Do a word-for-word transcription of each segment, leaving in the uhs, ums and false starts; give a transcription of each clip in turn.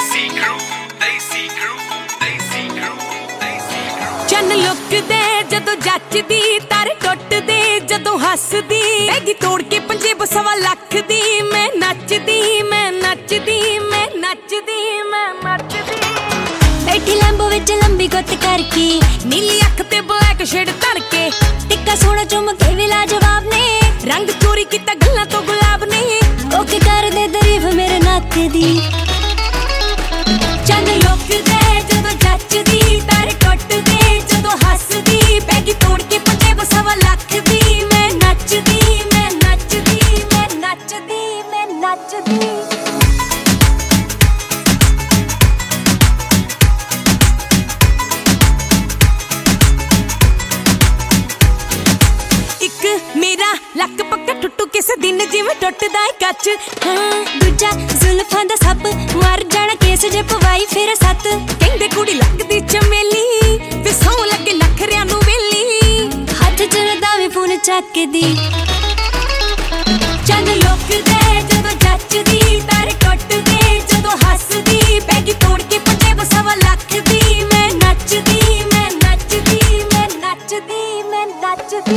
देसी क्रू देसी क्रू देसी क्रू देसी क्रू चन्न लुकदे जदों जचदी तारे टुटदे जदों हसदी पैगी तोड़ के पंजेब सवा लख दी मैं नचदी मैं नचदी मैं नचदी मैं नचदी बैठी लैंबो विच लंबी गुत्त करके नीली अख ते ब्लैक शेड तड़के टिक्का सोना चुमके भी लाजवाब ने रंग चोरी कीता गल्लां तो गुलाब ने ओके कर दे तारीफ मेरे नक दी चन्न लुकदे जदों जचदी तारे टुटदे जदों हसदी पैगी तोड़ के पंजेब सवा लख दी मैं नचदी मैं नचदी मैं नचदी मैं नचदी मेरा लक पक्का टुटू किसे दिन जिवें टुटदा है कच हाँ दूजा जुल्फां दा सप मर जाना केस जे पवाई फिर सत कहंदे कुड़ी लगदी चमेली ते सौ लगे नखरियां नू वेली हथ चलदा वे फोन चक दी चन्न लुकदे जदों जचदी तारे टुटदे जदों हसदी पैगी तोड़ के पंजेब सवा लख दी मैं नचदी मैं नचदी मैं नचदी मैं नचदी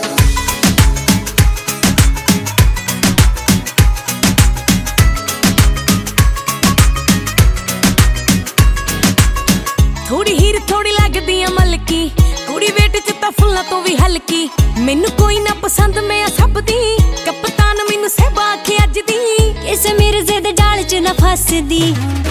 थोड़ी हीर थोड़ी लगदी आ मलकी कुड़ी वेट च तां फुल्लां तो भी हल्की मैनू कोई ना पसंद मैं सब दी कप्तान मैनू सहबा आखे अज दी इस मिर्जे दे जाल च ना फसदी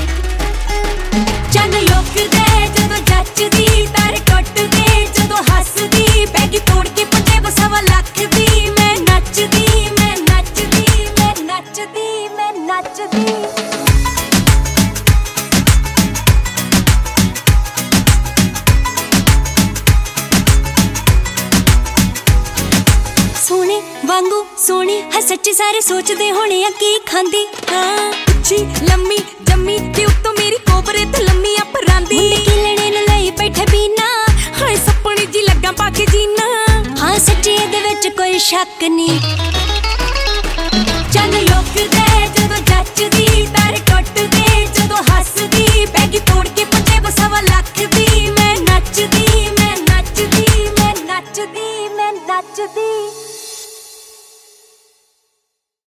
चन्न लुकदे जदों जचदी तारे टुटदे जदों हसदी पैगी तोड़ के पंजेब सवा लख दी मैं नचदी मैं नचदी मैं नचदी मैं नचदी सोने वांगू सोने है सच्चे सारे सोचदे होने आ की खांदी हाँ अच्छी लम्मी जम्मी ते उत्तों मेरी कोबरे ते लम्मी आ परांदी मुंडे की लेने न लई बैठे बीना हाय सपनी जी लग्गां पा के जीना हाँ सच्ची इहदे विच कोई शक नहीं।